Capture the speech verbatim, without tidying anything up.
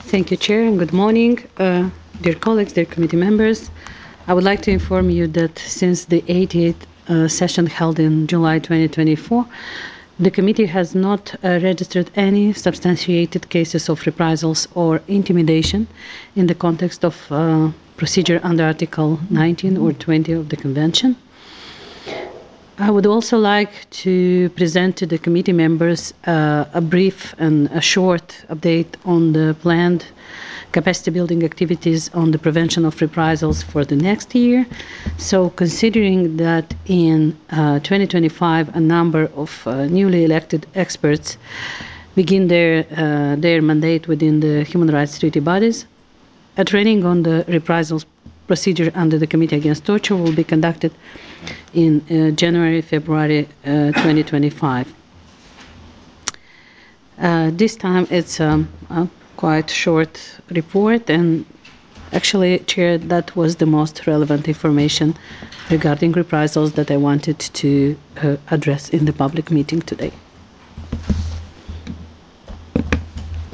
Thank you, Chair, and good morning, uh, dear colleagues, dear committee members. I would like to inform you that since the eighty-eighth uh, session held in July twenty twenty-four, the committee has not uh, registered any substantiated cases of reprisals or intimidation in the context of uh, procedure under Article nineteen or twenty of the Convention. I would also like to present to the committee members uh, a brief and a short update on the planned capacity building activities on the prevention of reprisals for the next year. So considering that in uh, twenty twenty-five a number of uh, newly elected experts begin their, uh, their mandate within the human rights treaty bodies, a training on the reprisals procedure under the Committee Against Torture will be conducted in uh, January, February uh, twenty twenty-five. Uh, this time it's um, a quite short report, and actually, Chair, that was the most relevant information regarding reprisals that I wanted to uh, address in the public meeting today.